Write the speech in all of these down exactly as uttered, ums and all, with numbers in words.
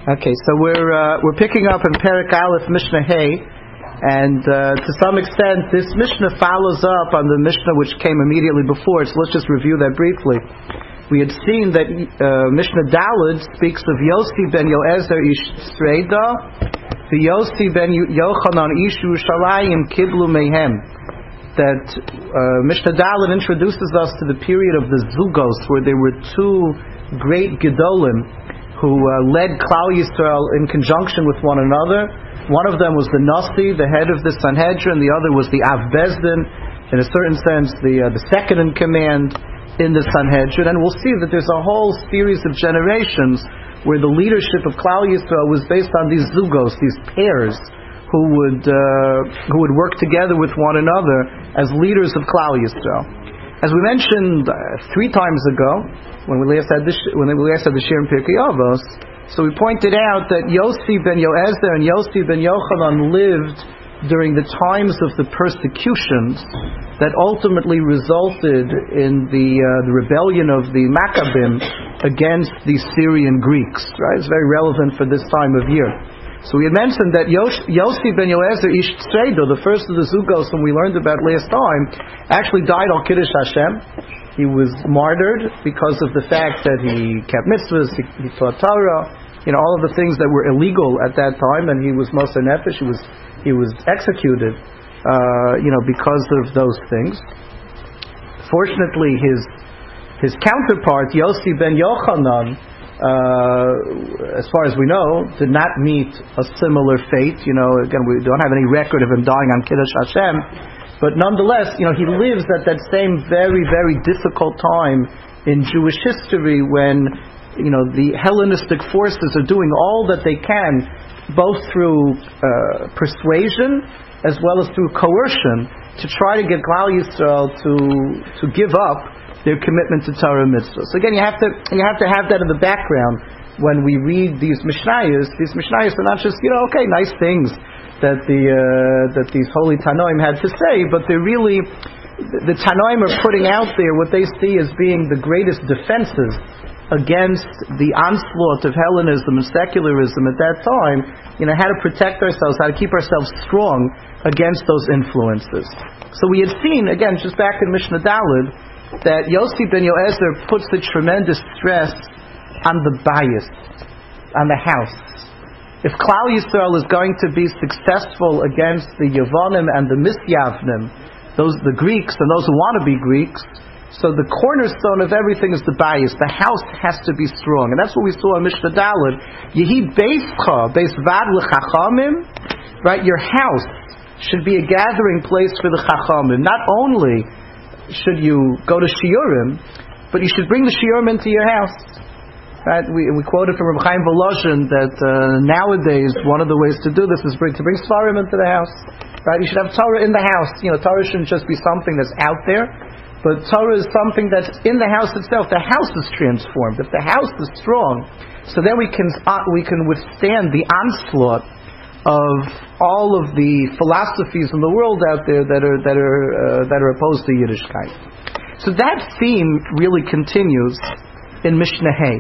Okay, so we're uh, we're picking up in Perek Aleph Mishnah Hey, and uh, to some extent this Mishnah follows up on the Mishnah which came immediately before. So let's just review that briefly. We had seen that uh, Mishnah Daled speaks of Yossi ben Yoezer ish Sreida, the Yossi ben Yochanan ish Yerushalayim kiblu mehem. That uh, Mishnah Daled introduces us to the period of the Zugos, where there were two great Gedolim who uh, led Klal Yisrael in conjunction with one another. One of them was the Nasi, the head of the Sanhedrin. The other was the Av Bezdin, in a certain sense, the uh, the second in command in the Sanhedrin. And we'll see that there's a whole series of generations where the leadership of Klal Yisrael was based on these Zugos, these pairs, who would uh, who would work together with one another as leaders of Klal Yisrael. As we mentioned uh, three times ago, when we last had this, when we last had the Shir in Pirkei Avos, so we pointed out that Yossi ben Yoezer and Yossi ben Yochanan lived during the times of the persecutions that ultimately resulted in the uh, the rebellion of the Maccabim against the Syrian Greeks. Right, it's very relevant for this time of year. So we had mentioned that Yos- Yossi ben Yoezer ish Tzredo, the first of the Zugos whom we learned about last time, actually died al Kiddush Hashem. He was martyred because of the fact that he kept mitzvahs, he, he taught Torah, you know, all of the things that were illegal at that time, and he was Moser Nefesh. He was he was executed, uh, you know, because of those things. Fortunately, his his counterpart Yossi ben Yochanan, Uh, as far as we know, did not meet a similar fate. You know, again, we don't have any record of him dying on Kiddush Hashem, but nonetheless, you know, he lives at that same very, very difficult time in Jewish history when, you know, the Hellenistic forces are doing all that they can, both through uh, persuasion as well as through coercion, to try to get Klal Yisrael to to give up their commitment to Torah mitzvahs. So again, you have to you have to have that in the background when we read these Mishnayos. These Mishnayos are not just, you know, okay, nice things that the uh, that these holy Tanoim had to say, but they're really, the Tanoim are putting out there what they see as being the greatest defenses against the onslaught of Hellenism and secularism at that time. You know, how to protect ourselves, how to keep ourselves strong against those influences. So we had seen, again, just back in Mishnah Daled, that Yossi ben Yoezer puts the tremendous stress on the bias, on the house. If Klal Yisrael is going to be successful against the Yevonim and the Misyavnim, those the Greeks and those who want to be Greeks, so the cornerstone of everything is the bias. The house has to be strong, and that's what we saw in Mishnah Daled. Yehi beischa beisvad l'chachamim, right? Your house should be a gathering place for the chachamim. Not only should you go to shiurim, but you should bring the shiurim into your house. Right? We we quoted from Reb Chaim Volozhin that uh, nowadays one of the ways to do this is bring, to bring svarim into the house. Right? You should have Torah in the house. You know, Torah shouldn't just be something that's out there, but Torah is something that's in the house itself. The house is transformed. If the house is strong, so then we can uh, we can withstand the onslaught of all of the philosophies in the world out there that are that are uh, that are opposed to Yiddishkeit. So that theme really continues in Mishnah Hey.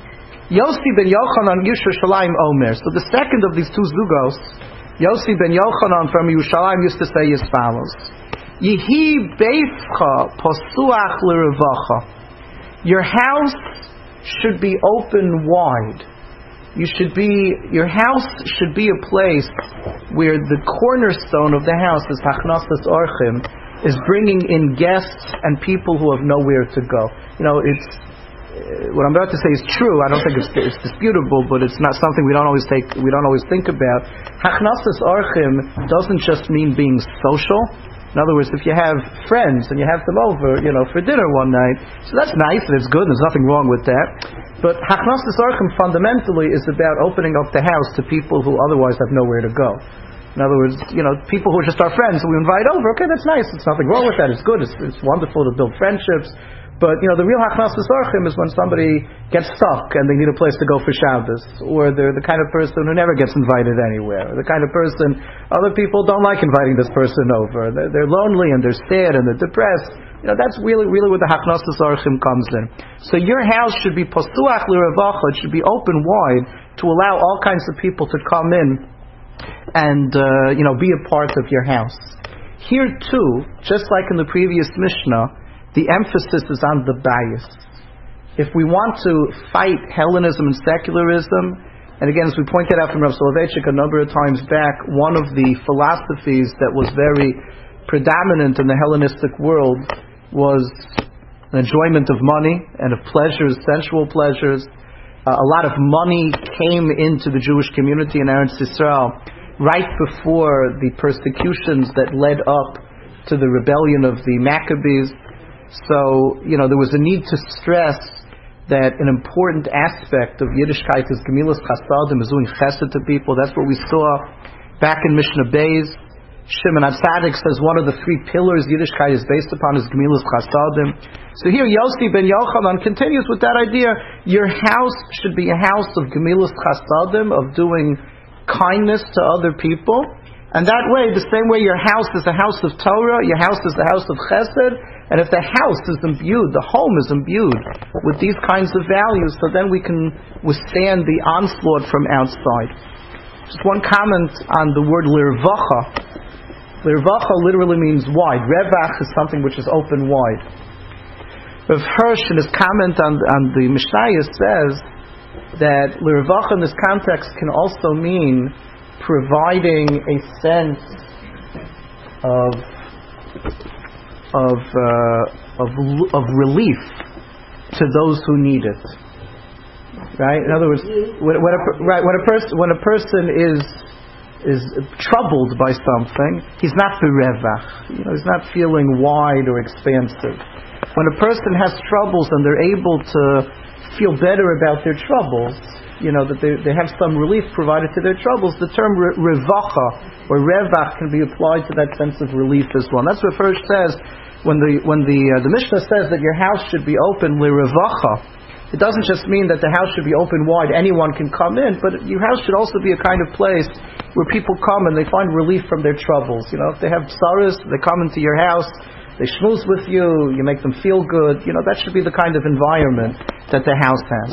Yossi ben Yochanan Yerushalayim Omer. So the second of these two Zugos, Yossi ben Yochanan from Yerushalayim, used to say as follows: Yehi beifcha posuach l'revacha. Your house should be open wide. You should be, your house should be a place where the cornerstone of the house is Hachnasas Orchim, is bringing in guests and people who have nowhere to go. You know, it's uh, what I'm about to say is true. I don't think it's, it's disputable, but it's not something we don't always take. We don't always think about. Hachnasas Orchim doesn't just mean being social. In other words, if you have friends and you have them over, you know, for dinner one night, so that's nice and it's good and there's nothing wrong with that. But Hachnasas Orchim fundamentally is about opening up the house to people who otherwise have nowhere to go. In other words, you know, people who are just our friends who we invite over, okay, that's nice, there's nothing wrong with that, it's good, it's, it's wonderful to build friendships. But, you know, the real Hachnasas Orchim is when somebody gets stuck and they need a place to go for Shabbos. Or they're the kind of person who never gets invited anywhere. Or the kind of person, other people don't like inviting this person over. They're, they're lonely and they're sad and they're depressed. You know, that's really, really where the Haknosas Orchim comes in. So your house should be Pasuach L'Revacha, it should be open wide to allow all kinds of people to come in and, uh, you know, be a part of your house. Here too, just like in the previous Mishnah, the emphasis is on the bias. If we want to fight Hellenism and secularism, and again, as we pointed out from Rav Soloveitchik a number of times back, one of the philosophies that was very predominant in the Hellenistic world was an enjoyment of money and of pleasures, sensual pleasures. Uh, a lot of money came into the Jewish community in Eretz Yisrael right before the persecutions that led up to the rebellion of the Maccabees. So, you know, there was a need to stress that an important aspect of Yiddishkeit is Gemilas Chasadim, is doing chesed to people. That's what we saw back in Mishnah Beis. Shimon HaTzadik says one of the three pillars Yiddishkeit is based upon is Gemilas Chasadim. So here Yossi ben Yochanan continues with that idea. Your house should be a house of Gemilas Chasadim, of doing kindness to other people. And that way, the same way your house is a house of Torah, your house is a house of Chesed, and if the house is imbued, the home is imbued with these kinds of values, so then we can withstand the onslaught from outside. Just one comment on the word L'Revacha. L'Revacha literally means wide. Revach is something which is open wide. Rav Hirsch, in his comment on, on the Mishnayos, says that L'Revacha in this context can also mean providing a sense of of uh, of of relief to those who need it. Right? In other words, when, when a right when a person when a person is is troubled by something, he's not berevach. You know, he's not feeling wide or expansive. When a person has troubles and they're able to feel better about their troubles, you know, that they, they have some relief provided to their troubles, the term re- revacha or revach can be applied to that sense of relief as well. And that's what first says when the when the uh, the Mishnah says that your house should be open lirevacha. It doesn't just mean that the house should be open wide, anyone can come in, but your house should also be a kind of place where people come and they find relief from their troubles. You know, if they have tsaras, they come into your house, they schmooze with you, you make them feel good. You know, that should be the kind of environment that the house has.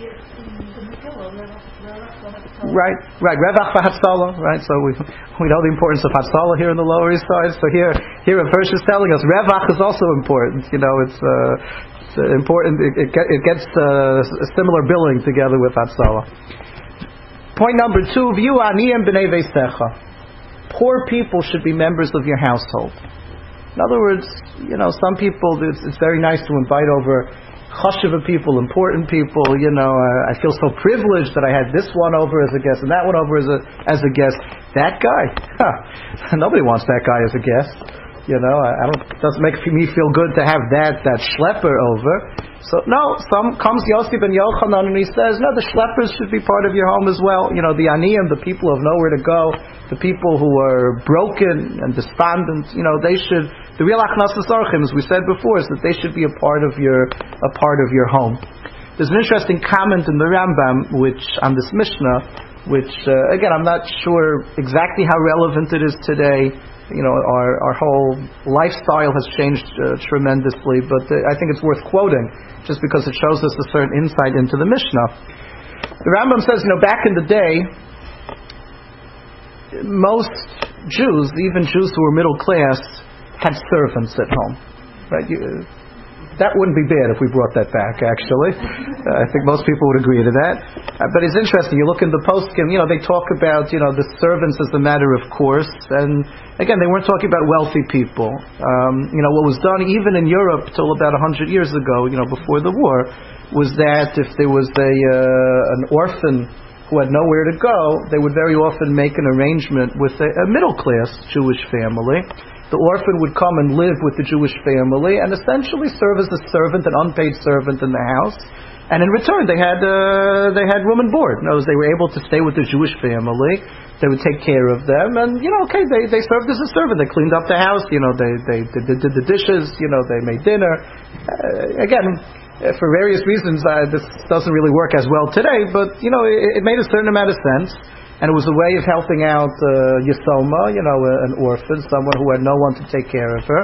Right, right. Revach v'Hatzalah, right? So we we know the importance of Hatzalah here in the Lower East Side. So here, here a Hirsch is telling us Revach is also important. You know, it's. Uh, important, it, it, it gets uh, a similar billing together with Hatzalah. Point number two, view aniyim b'nei veisecha. Poor people should be members of your household. In other words, you know, some people, it's, it's very nice to invite over chashuva people, important people. You know, uh, I feel so privileged that I had this one over as a guest and that one over as a as a guest. That guy, huh, nobody wants that guy as a guest. You know, I don't. It doesn't make me feel good to have that that schlepper over. So no, some comes Yossi ben Yochanan and he says, no, the schleppers should be part of your home as well. You know, the aniyim, the people who have nowhere to go, the people who are broken and despondent. You know, they should. The real achnasas orchim, as we said before, is that they should be a part of your a part of your home. There's an interesting comment in the Rambam, which on this Mishnah, which uh, again I'm not sure exactly how relevant it is today. You know, our, our whole lifestyle has changed uh, tremendously, but uh, I think it's worth quoting just because it shows us a certain insight into the Mishnah. The Rambam says, you know, back in the day, most Jews, even Jews who were middle class, had servants at home. Right? You, that wouldn't be bad if we brought that back, actually. Uh, I think most people would agree to that. Uh, but it's interesting. You look in the poskim, you know, they talk about, you know, the servants as a matter of course. And again, they weren't talking about wealthy people. Um, you know, what was done even in Europe till about one hundred years ago, you know, before the war, was that if there was a uh, an orphan who had nowhere to go, they would very often make an arrangement with a, a middle-class Jewish family. The orphan would come and live with the Jewish family and essentially serve as a servant, an unpaid servant in the house. And in return, they had uh, they had room and board. In other words, they were able to stay with the Jewish family. They would take care of them, and you know, okay, they, they served as a servant. They cleaned up the house. You know, they they, they did the dishes. You know, they made dinner. Uh, again, for various reasons, uh, this doesn't really work as well today. But you know, it, it made a certain amount of sense. And it was a way of helping out uh, Yisoma, you know, an orphan, someone who had no one to take care of her.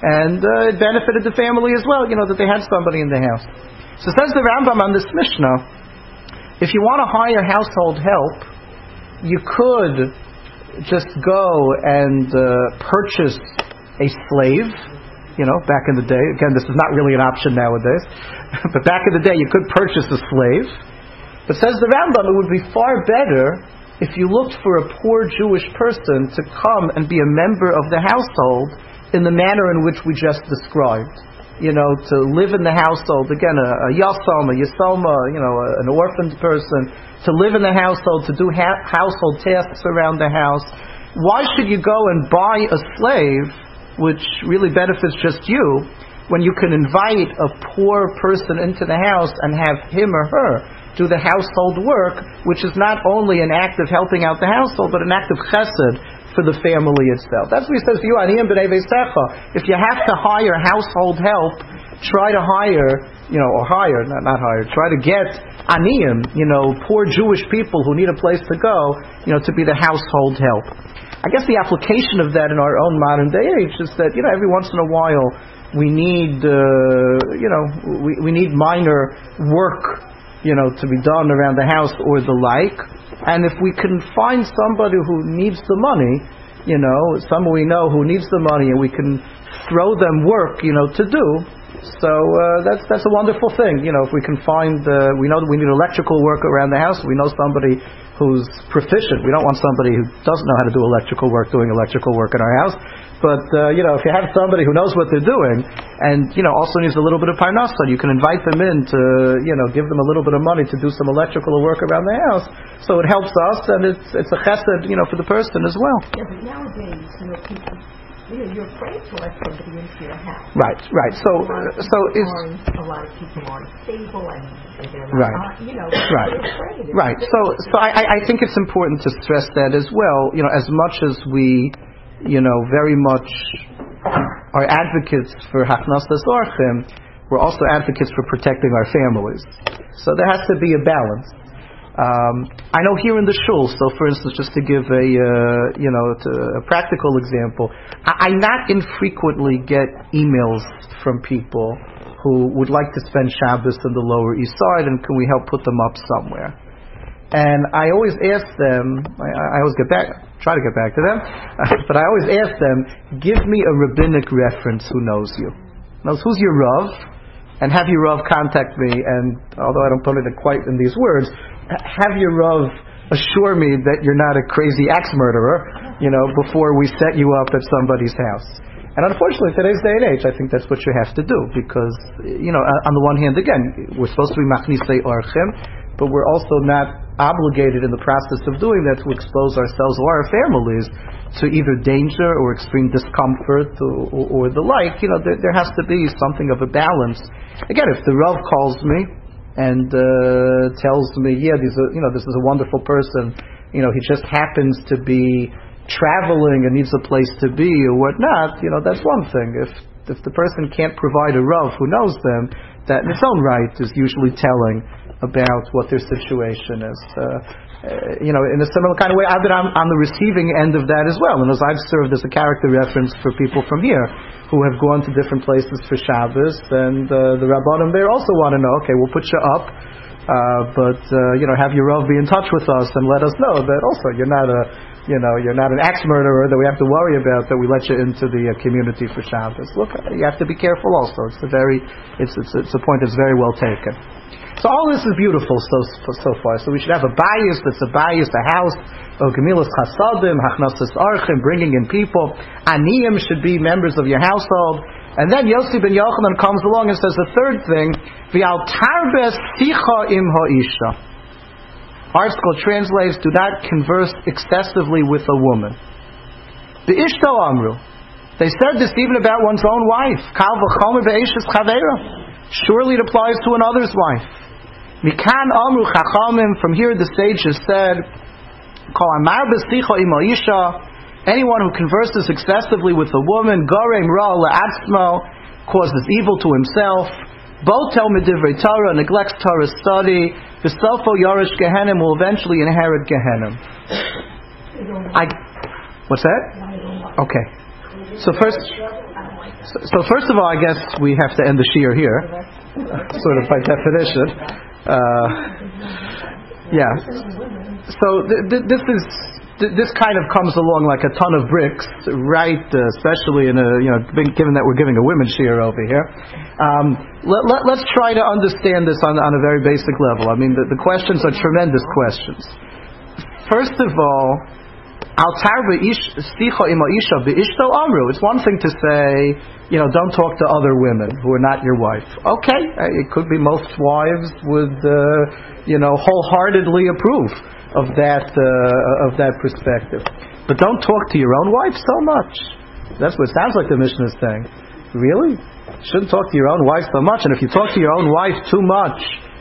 and uh, it benefited the family as well, you know, that they had somebody in the house. So says the Rambam on this Mishnah, if you want to hire household help, you could just go and uh, purchase a slave, you know, back in the day. Again, this is not really an option nowadays, but back in the day you could purchase a slave. But says the Rambam, it would be far better if you looked for a poor Jewish person to come and be a member of the household in the manner in which we just described. You know, to live in the household, again, a, a yasom, a yasoma, you know, a, an orphaned person, to live in the household, to do ha- household tasks around the house. Why should you go and buy a slave, which really benefits just you, when you can invite a poor person into the house and have him or her do the household work, which is not only an act of helping out the household, but an act of chesed for the family itself. That's what he says to you, Aniyim b'nei veisecha. If you have to hire household help, try to hire, you know, or hire, not, not hire, try to get Aniyim, you know, poor Jewish people who need a place to go, you know, to be the household help. I guess the application of that in our own modern day age is that, you know, every once in a while we need, uh, you know, we, we need minor work, you know, to be done around the house or the like. And if we can find somebody who needs the money, you know, someone we know who needs the money, and we can throw them work, you know, to do, so uh, that's that's a wonderful thing. You know, if we can find, uh, we know that we need electrical work around the house. We know somebody who's proficient. We don't want somebody who doesn't know how to do electrical work doing electrical work in our house. But, uh, you know, if you have somebody who knows what they're doing and, you know, also needs a little bit of parnasa, you can invite them in to, you know, give them a little bit of money to do some electrical work around the house. So it helps us, and it's it's a chesed, you know, for the person as well. Yeah, but nowadays, you know, people, you know, you're afraid to let somebody into your house. Right, right. So, uh, so is a lot of people aren't stable, and, and they're not, right, uh, you know, right, they're afraid. right. So, so I, I think it's important to stress that as well. You know, as much as we, you know, very much are advocates for hachnasas orchim, we're also advocates for protecting our families. So there has to be a balance. Um, I know here in the shul, so for instance, just to give a uh, you know to a practical example, I, I not infrequently get emails from people who would like to spend Shabbos in the Lower East Side, and can we help put them up somewhere? And I always ask them, I, I always get back, try to get back to them, but I always ask them, give me a rabbinic reference who knows you, knows who's your Rav, and have your Rav contact me, and although I don't put it quite in these words, have your Rav assure me that you're not a crazy axe murderer, you know, before we set you up at somebody's house. And unfortunately, today's day and age, I think that's what you have to do, because, you know, on the one hand, again, we're supposed to be machnisei orchim, but we're also not obligated in the process of doing that to expose ourselves or our families to either danger or extreme discomfort or, or, or the like. You know, there, there has to be something of a balance. Again, if the Rav calls me and uh, tells me, yeah, these are, you know, this is a wonderful person, you know, he just happens to be traveling and needs a place to be or whatnot, you know, that's one thing. If if the person can't provide a Rav who knows them, that in its own right is usually telling about what their situation is. Uh, uh, you know, in a similar kind of way, I've been on, on the receiving end of that as well. And as I've served as a character reference for people from here who have gone to different places for Shabbos, and uh, the Rabbanim there also want to know, okay, we'll put you up, uh, but, uh, you know, have your Rav be in touch with us and let us know that also you're not a, you know, you're not an axe murderer that we have to worry about, that we let you into the uh, community for Shabbos. Look, you have to be careful also. It's a very, it's, it's, it's a point that's very well taken. So all this is beautiful so so far. So we should have a bias that's a bias, a house of gemilas chasadim, hachnasas archim, bringing in people. Aniyim should be members of your household. And then Yossi ben Yochanan comes along and says the third thing, v'al tarbes sicha im ha'isha. ArtScroll translates, do not converse excessively with a woman. The Ishto Amru. They said this even about one's own wife. Kal v'chomer be'eshes chavera. Surely it applies to another's wife. Mikan Amru Chachamim. From here the sages said, Kol amar b'sicha im ha'isha. Anyone who converses excessively with a woman, Gorem ra le'atzmo, causes evil to himself. Botel medivrei Torah, neglects Torah study. V'sofo yorish Gehenim, will eventually inherit Gehenim. I, what's that? Okay. So first, So, so first of all, I guess we have to end the shiur here, sort of by definition. Uh, yeah. So th- th- this is th- this kind of comes along like a ton of bricks, right? Uh, especially in a you know, given that we're giving a women's shiur over here. Um, let, let, let's try to understand this on on a very basic level. I mean, the, the questions are tremendous questions. First of all, it's one thing to say, you know, don't talk to other women who are not your wife. Okay, it could be most wives would, uh, you know, wholeheartedly approve of that uh, of that perspective. But don't talk to your own wife so much. That's what it sounds like the Mishnah is saying. Really? Shouldn't talk to your own wife so much. And if you talk to your own wife too much,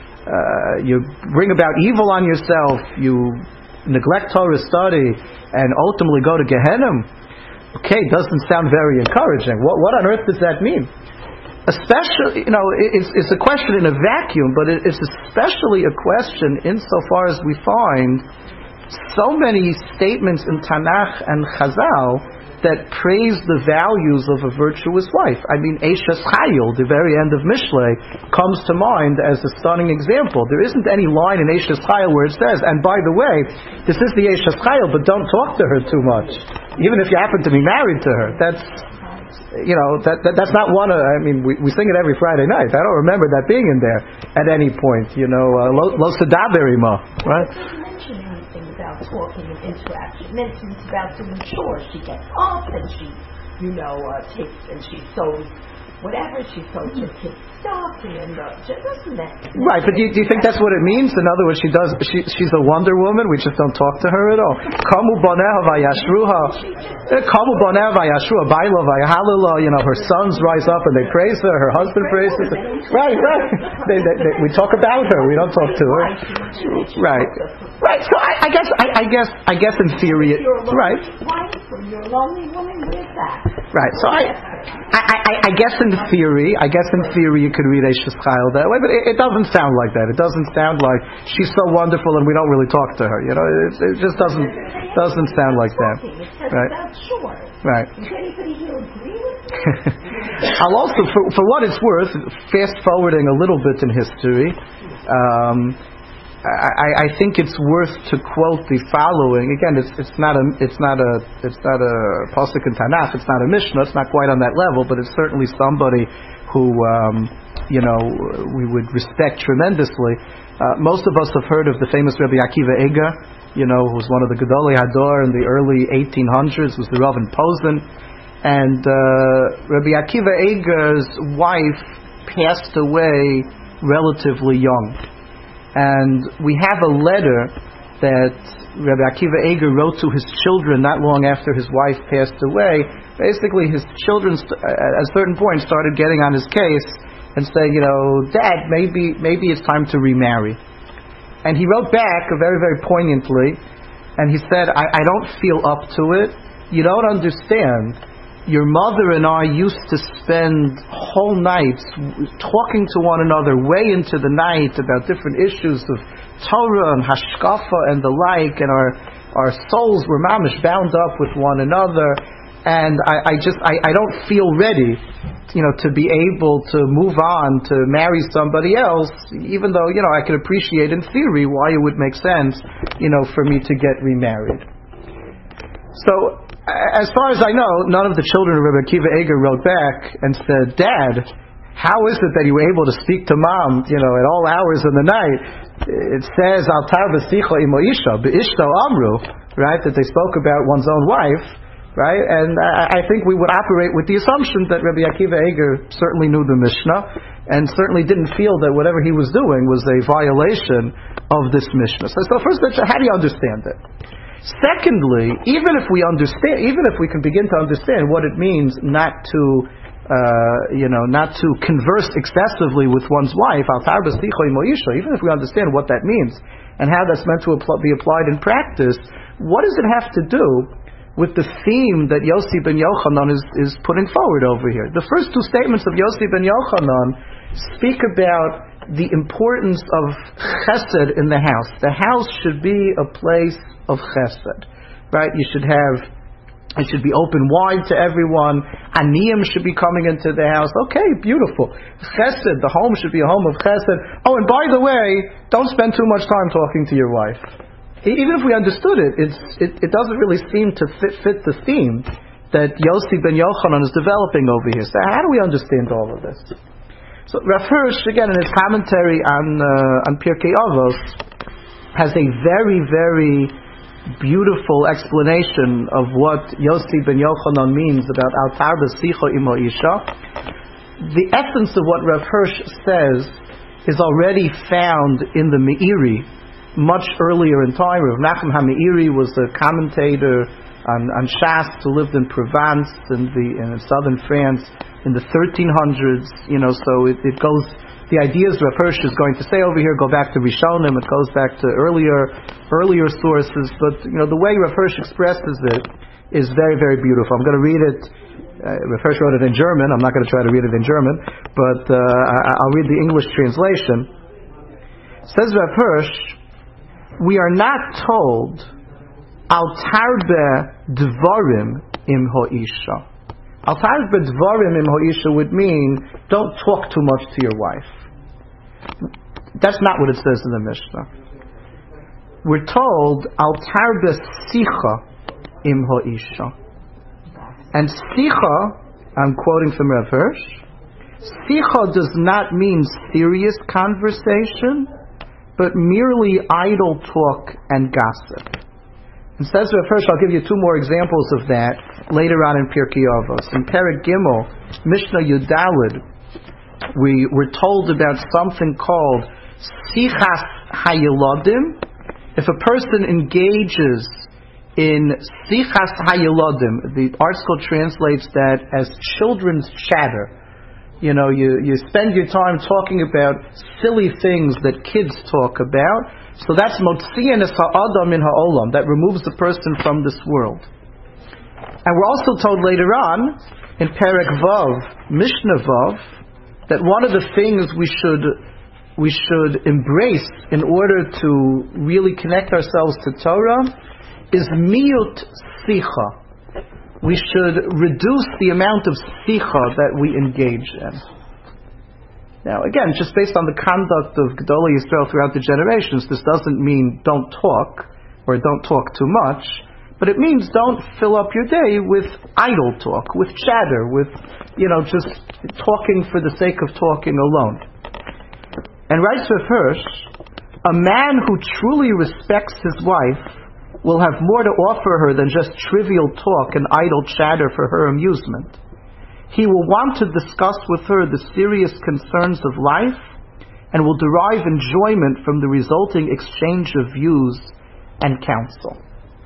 uh, you bring about evil on yourself. You neglect Torah study and ultimately go to Gehenna. Okay, doesn't sound very encouraging. What, what on earth does that mean? Especially, you know, it's, it's a question in a vacuum, but it's especially a question insofar as we find so many statements in Tanakh and Chazal that praise the values of a virtuous wife. I mean, Eishes Chayil, the very end of Mishlei, comes to mind as a stunning example. There isn't any line in Eishes Chayil where it says, and by the way, this is the Eishes Chayil, but don't talk to her too much, even if you happen to be married to her. That's, you know, that, that that's not one of, I mean, we, we sing it every Friday night. I don't remember that being in there at any point, you know, uh, Lo, lo Sedaberi Ma, right? About talking and interaction. And then it's about doing chores. She gets up and she, you know, uh, takes and she sews whatever she sews her kids' stuff and uh, just doesn't that. Right, but do you, do you think that's what it means? In other words, she does. She, she's a Wonder Woman. We just don't talk to her at all. Kamu boneha vayashruha, kamu boneha vayashruha, baila vayahalila. You know, her sons rise up and they praise her. Her husband praises her. Right, right. They, they, they, we talk about her. We don't talk to her. Right, right. So I, I guess, I, I guess, I guess in theory, it, right. You're a lonely woman with that. Right. So I, I, I, I guess in theory, I guess in theory you could read Eishes Chayil that way, but it, it doesn't sound like that. It doesn't sound like she's so wonderful and we don't really talk to her. You know, it, it just doesn't doesn't sound like that. Right. Right. I'll also, for, for what it's worth, fast forwarding a little bit in history. Um, I, I think it's worth to quote the following. Again, it's it's not a it's not a it's not a pasuk in Tanakh. It's not a Mishnah. It's not quite on that level, but it's certainly somebody who um, you know we would respect tremendously. Uh, most of us have heard of the famous Rabbi Akiva Eiger, you know, who was one of the Gedolei Hador in the early eighteen hundreds. Was the Rav in Posen, and uh, Rabbi Akiva Eiger's wife passed away relatively young. And we have a letter that Rabbi Akiva Eiger wrote to his children not long after his wife passed away. Basically, his children, st- at a certain point, started getting on his case and saying, you know, Dad, maybe maybe it's time to remarry. And he wrote back very, very poignantly, and he said, I, I don't feel up to it. You don't understand. Your mother and I used to spend whole nights talking to one another way into the night about different issues of Torah and Hashkafa and the like, and our our souls were mamish bound up with one another. And I, I just I, I don't feel ready, you know, to be able to move on to marry somebody else, even though, you know, I could appreciate in theory why it would make sense, you know, for me to get remarried. So, as far as I know, none of the children of Rabbi Akiva Eiger wrote back and said, Dad, how is it that you were able to speak to Mom, you know, at all hours of the night? It says, Al tar v'sicha imo isha, be'ishto amru, right, that they spoke about one's own wife, right? And I, I think we would operate with the assumption that Rabbi Akiva Eiger certainly knew the Mishnah and certainly didn't feel that whatever he was doing was a violation of this Mishnah. So, so first, how do you understand it? Secondly, even if we understand, even if we can begin to understand what it means not to, uh, you know, not to converse excessively with one's wife, even if we understand what that means and how that's meant to be applied in practice, what does it have to do with the theme that Yossi ben Yochanan is, is putting forward over here? The first two statements of Yossi ben Yochanan speak about the importance of chesed in the house. The house should be a place of chesed, right? You should have It should be open wide to everyone. Aniyim should be coming into the house. Okay, beautiful. Chesed, the home should be a home of chesed. Oh, and by the way, don't spend too much time talking to your wife. Even if we understood it, it's, it, it doesn't really seem to fit, fit the theme that Yossi ben Yochanan is developing over here. So how do we understand all of this? So Rav Hirsch, again, in his commentary on uh, on Pirkei Avos, has a very, very beautiful explanation of what Yossi ben Yochanan means about Altar B'Sicha Imo Isha. The essence of what Rav Hirsch says is already found in the Meiri much earlier in time. Rav Nachum HaMeiri was a commentator on, on Shas who lived in Provence in the in southern France in the thirteen hundreds. You know, so it, it goes. The ideas Rav Hirsch is going to say over here go back to Rishonim. It goes back to earlier, earlier sources. But you know, the way Rav Hirsch expresses it is very, very beautiful. I'm going to read it. Uh, Rav Hirsch wrote it in German. I'm not going to try to read it in German, but uh, I, I'll read the English translation. Says Rav Hirsch, we are not told al tarbe dvarim im ho'isha. Al tarbe dvarim im ho'isha would mean don't talk too much to your wife. That's not what it says in the Mishnah. We're told al tarbe sicha im ho'isha. And sicha, I'm quoting from Rav Hirsch, sicha does not mean serious conversation, but merely idle talk and gossip. And says Rav Hirsch, I'll give you two more examples of that later on in Pirkei Avos. In Perek Gimel, Mishnah Yudalid, we were told about something called Sichas Hayelodim. If a person engages in Sichas Hayelodim, the article translates that as children's chatter. You know, you, you spend your time talking about silly things that kids talk about. So that's Motzian es ha'adam min ha'olam, that removes the person from this world. And we're also told later on in Perek Vav, Mishnah Vav, that one of the things we should we should embrace in order to really connect ourselves to Torah is miut sicha. We should reduce the amount of sicha that we engage in. Now, again, just based on the conduct of Gedolei Yisrael throughout the generations, this doesn't mean don't talk, or don't talk too much, but it means don't fill up your day with idle talk, with chatter, with, you know, just talking for the sake of talking alone. And writes Rav Hirsch, a man who truly respects his wife will have more to offer her than just trivial talk and idle chatter for her amusement. He will want to discuss with her the serious concerns of life and will derive enjoyment from the resulting exchange of views and counsel.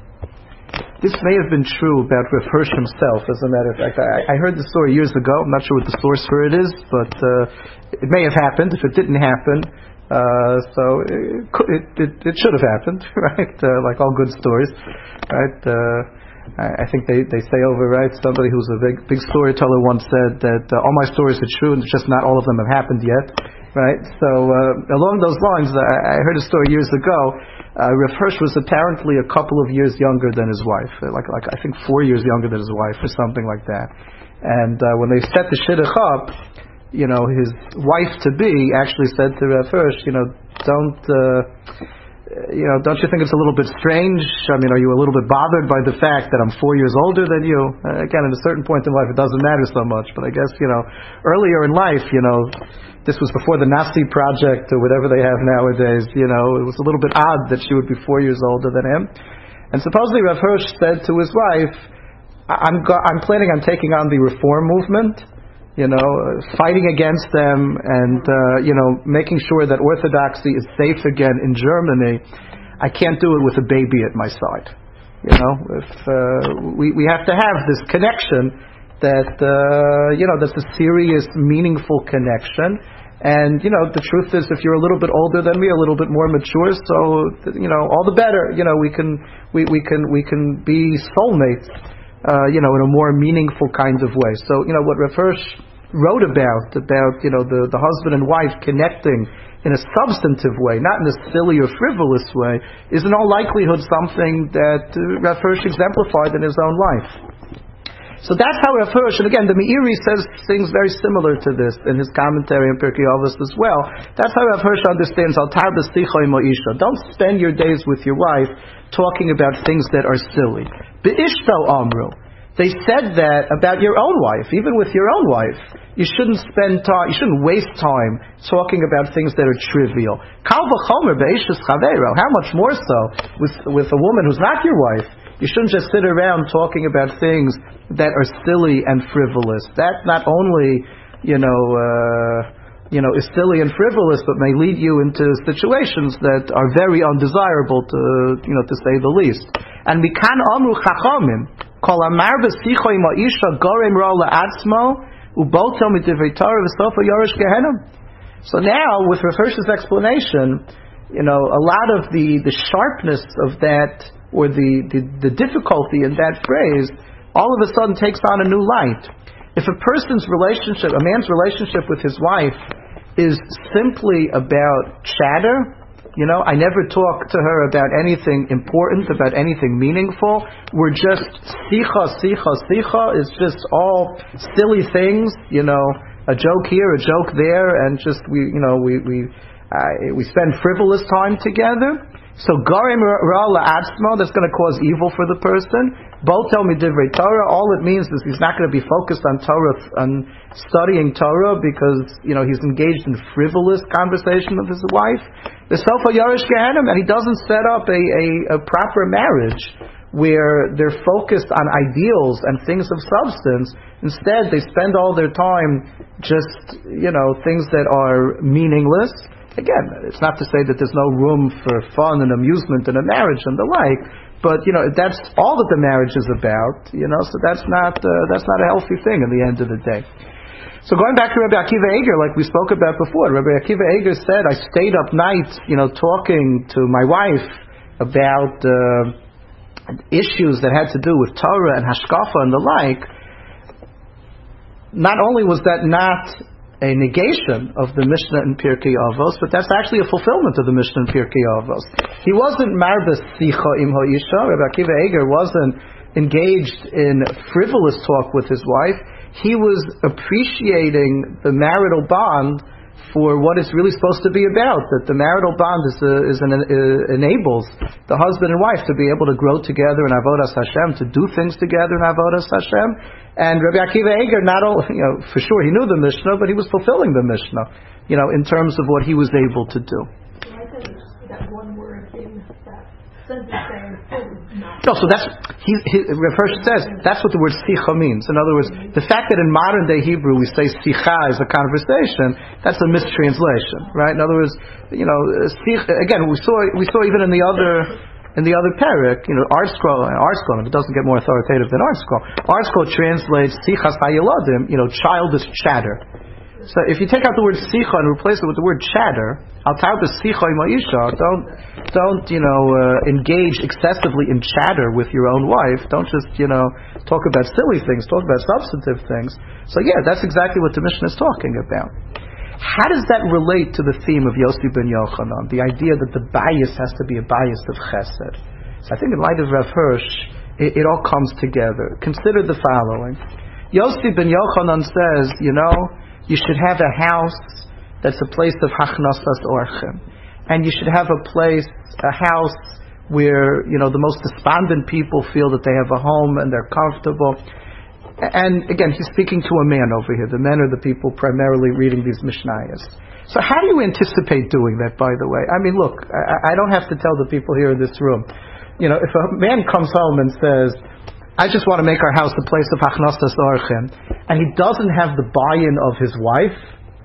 This may have been true about Rav Hirsch himself, as a matter of fact. I, I heard the story years ago. I'm not sure what the source for it is, but uh, it may have happened. If it didn't happen, uh, so it, it, it, it should have happened, right? Uh, like all good stories, right? Uh, I, I think they, they say over, right? Somebody who's a big big storyteller once said that uh, all my stories are true, and it's just not all of them have happened yet, right? So uh, along those lines, I, I heard a story years ago. Uh, Rav Hirsch was apparently a couple of years younger than his wife, like like I think four years younger than his wife, or something like that. And uh, when they set the shidduch up, you know, his wife-to-be actually said to Rav Hirsch, you know, don't, uh, you know, don't you think it's a little bit strange? I mean, are you a little bit bothered by the fact that I'm four years older than you? Uh, again, at a certain point in life, it doesn't matter so much. But I guess, you know, earlier in life, you know, this was before the Nazi project or whatever they have nowadays. You know, it was a little bit odd that she would be four years older than him. And supposedly Rav Hirsch said to his wife, I'm, go- I'm planning on taking on the reform movement, you know, fighting against them and, uh, you know, making sure that orthodoxy is safe again in Germany. I can't do it with a baby at my side. You know, if uh, we, we have to have this connection that, uh, you know, that's a serious, meaningful connection. And, you know, the truth is, if you're a little bit older than me, a little bit more mature, so, you know, all the better. You know, we can, we, we can, we can be soulmates, uh, you know, in a more meaningful kind of way. So, you know, what Rav Hirsch wrote about, about, you know, the, the husband and wife connecting in a substantive way, not in a silly or frivolous way, is in all likelihood something that uh, Rav Hirsch exemplified in his own life. So that's how Rav Hirsch, and again, the Meiri says things very similar to this in his commentary on Pirkei Avos as well. That's how Rav Hirsch understands Al Tar B'Sicha Imo Isha. Don't spend your days with your wife talking about things that are silly. Be'ishto Amru. They said that about your own wife, even with your own wife. You shouldn't spend time, you shouldn't waste time talking about things that are trivial. Kal v'chomer be'ishus chaveiro. How much more so with with a woman who's not your wife? You shouldn't just sit around talking about things that are silly and frivolous. That not only, you know, uh, you know, is silly and frivolous, but may lead you into situations that are very undesirable, to you know, to say the least. And mikan amru chachamim kol amar b'sicho ima isha gorem ra la'atzmo ubotel midivrei Torah v'sofa yorish gehenim. So now, with Rav Hirsch's explanation, you know, a lot of the the sharpness of that, or the, the, the difficulty in that phrase, all of a sudden takes on a new light. If a person's relationship, a man's relationship with his wife, is simply about chatter, you know, I never talk to her about anything important, about anything meaningful, we're just sicha, sicha, sicha, it's just all silly things, you know, a joke here, a joke there, and just, we, you know, we, we, uh, we spend frivolous time together. So Garim Ra La'atzmo, that's going to cause evil for the person. Both tell me Divrei Torah, all it means is he's not going to be focused on Torah, on studying Torah, because, you know, he's engaged in frivolous conversation with his wife. The Sofa Yorish Gehenim, and he doesn't set up a, a, a proper marriage where they're focused on ideals and things of substance. Instead, they spend all their time just, you know, things that are meaningless. Again, it's not to say that there's no room for fun and amusement in a marriage and the like, but you know, that's all that the marriage is about. You know, so that's not uh, that's not a healthy thing in the end of the day. So going back to Rabbi Akiva Eiger, like we spoke about before, Rabbi Akiva Eiger said, I stayed up nights, you know, talking to my wife about uh, issues that had to do with Torah and Hashkafa and the like. Not only was that not a negation of the Mishnah in Pirkei Avos, but that's actually a fulfillment of the Mishnah in Pirkei Avos. He wasn't marbes sicha im ha'isha. Rabbi Akiva Eiger wasn't engaged in frivolous talk with his wife. He was appreciating the marital bond for what it's really supposed to be about. That the marital bond is, a, is an, uh, enables the husband and wife to be able to grow together in Avodas Hashem, to do things together in Avodas Hashem. And Rabbi Akiva Eiger, not only, you know, for sure he knew the Mishnah, but he was fulfilling the Mishnah, you know, in terms of what he was able to do. I think that one word in that sentence saying, no, so that's, he, he, Rav Hirsch says, that's what the word sicha means. In other words, the fact that in modern day Hebrew we say sicha is a conversation, that's a mistranslation, right? In other words, you know, sicha, again, we saw, we saw even in the other, in the other parak, you know, Art Scroll, Art Scroll, it doesn't get more authoritative than Art Scroll. Art Scroll translates sichas hayeladim, you know, childish chatter. So if you take out the word sicha and replace it with the word chatter, al tarba sicha imaisha, don't, don't, you know, uh, engage excessively in chatter with your own wife. Don't just, you know, talk about silly things, talk about substantive things. So yeah, that's exactly what the Mishnah is talking about. How does that relate to the theme of Yossi ben Yochanan, the idea that the bias has to be a bias of chesed? So I think in light of Rav Hirsch, it, it all comes together. Consider the following. Yossi ben Yochanan says, you know, you should have a house that's a place of hachnasas orchim, and you should have a place, a house where, you know, the most despondent people feel that they have a home and they're comfortable. And again, he's speaking to a man over here. The men are the people primarily reading these Mishnayos. So how do you anticipate doing that, by the way? I mean, look, I, I don't have to tell the people here in this room. You know, if a man comes home and says, I just want to make our house a place of hachnasas orchim, and he doesn't have the buy-in of his wife,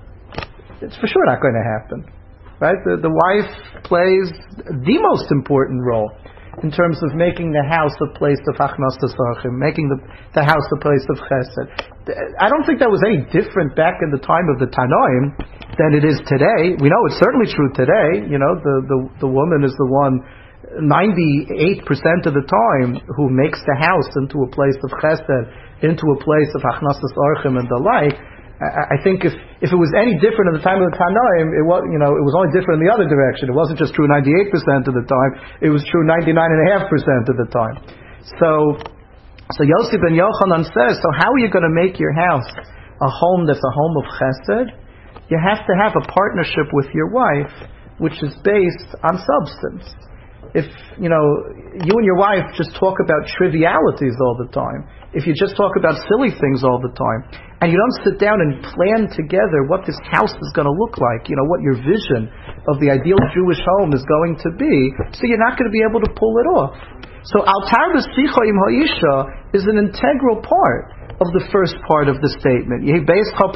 it's for sure not going to happen. Right? The, the wife plays the most important role in terms of making the house a place of hachnasas orchim, making the, the house a place of chesed. I don't think that was any different back in the time of the Tanoim than it is today. We know it's certainly true today. You know, the, the, the woman is the one ninety-eight percent of the time who makes the house into a place of chesed, into a place of hachnasas orchim and the like. I, I think if, if it was any different in the time of the Tanoim, it was, you know, it was only different in the other direction. It wasn't just true ninety-eight percent of the time, it was true ninety-nine point five percent of the time. So So Yossi ben Yochanan says, so how are you going to make your house a home that's a home of chesed? You have to have a partnership with your wife, which is based on substance. If, you know, you and your wife just talk about trivialities all the time, if you just talk about silly things all the time, and you don't sit down and plan together what this house is going to look like, you know, what your vision of the ideal Jewish home is going to be, so you're not going to be able to pull it off. So altar v'sicha im ha'isha is an integral part of the first part of the statement. If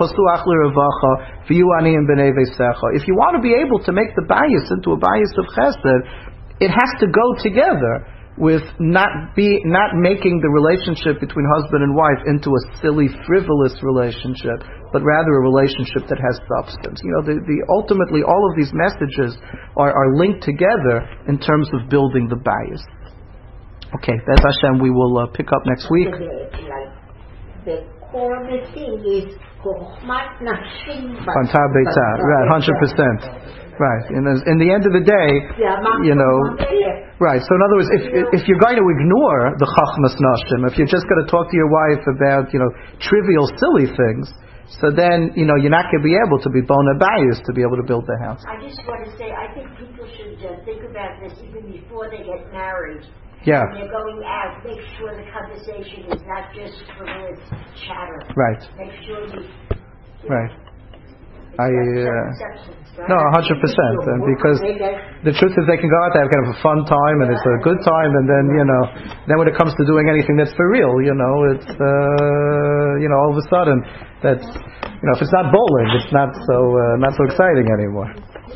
you want to be able to make the bayis into a bayis of chesed, it has to go together with not be not making the relationship between husband and wife into a silly, frivolous relationship, but rather a relationship that has substance. You know, the, the ultimately all of these messages are, are linked together in terms of building the bayis. Okay, Bez Hashem, we will uh, pick up next week. The core thing is Chochmat Nashim. Fantar Beitzah, right, one hundred percent. Right, and in the end of the day, you know, right. So in other words, if if you're going to ignore the Chachmas Nashim, if you're just going to talk to your wife about, you know, trivial, silly things, so then, you know, you're not going to be able to be bona bayis to be able to build the house. I just want to say, I think people should uh, think about this even before they get married. Yeah. When they're going out, make sure the conversation is not just frivolous chatter. Right. Make sure you. you right. Know, I, uh, right? no, one hundred percent. And because the truth is they can go out there, have kind of a fun time, and it's a good time, and then, you know, then when it comes to doing anything that's for real, you know, it's, uh, you know, all of a sudden, that's, you know, if it's not bowling, it's not so, uh, not so exciting anymore.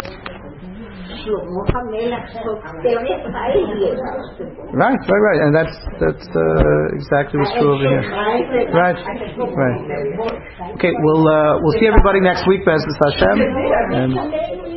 Right, right, right, and that's that's uh, exactly what's true over here. Right, right. Okay, we'll uh, we'll see everybody next week, B'ezras Hashem. And